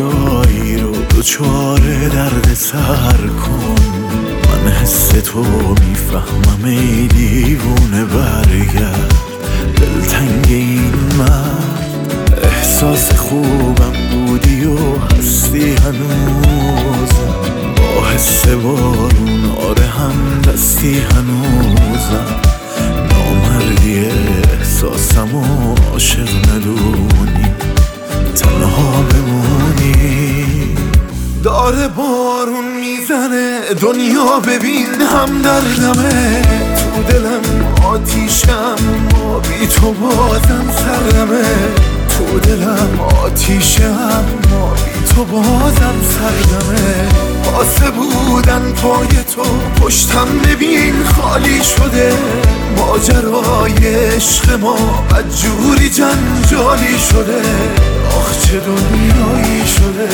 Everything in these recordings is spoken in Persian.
جایی رو دچار درد سر کن. من حس تو میفهمم ای دیوونه، برگرد دلتنگ این مرد. احساس خوبم بودی و هستی هنوز، با حس بارون آره هم دستی هنوزم. نامردی احساسم و عاشق ندونی، تنها بمونی. داره بارون میزنه دنیا ببین هم دردمه، تو دلم آتیشم ما بی تو بازم سردمه. تو دلم آتیشم ما بی تو بازم سردمه. واسه بودن پای تو پشتم ببین خالی شده. ماجرای عشق ما بدجوری جنجالی شده. آخ چه دنیایی شده.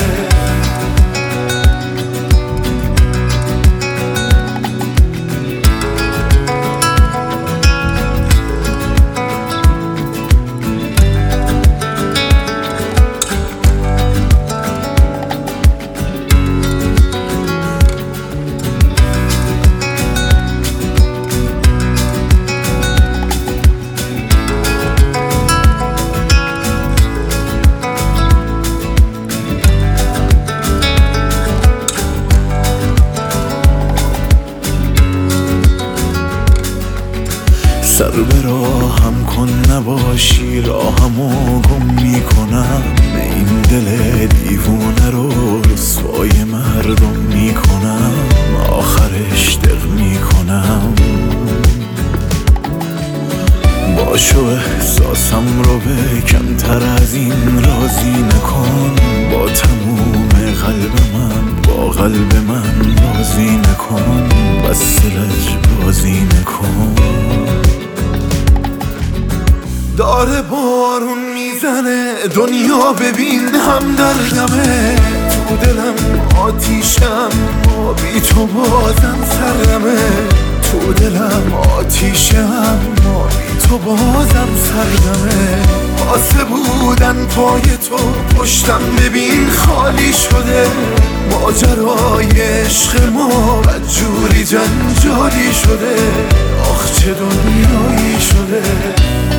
سر به راهم کن نباشی راهمو گم میکنم. این دل دیوونه رو رسوای مردم میکنم. آخرش دق میکنم. باشو احساسم رو به کمتر از این راضی نکن. با تموم قلب من با قلب من بازی نکن. بس لج بازی نکن. داره بارون میزنه دنیا ببین هم دردمه. تو دلم آتیشم ما بی تو بازم سردمه. تو دلم آتیشم ما بی تو بازم سردمه. واسه بودن پای تو پشتم ببین خالی شده. ماجرای عشق ما بدجوری جنجالی شده. آخ چه دنیایی شده.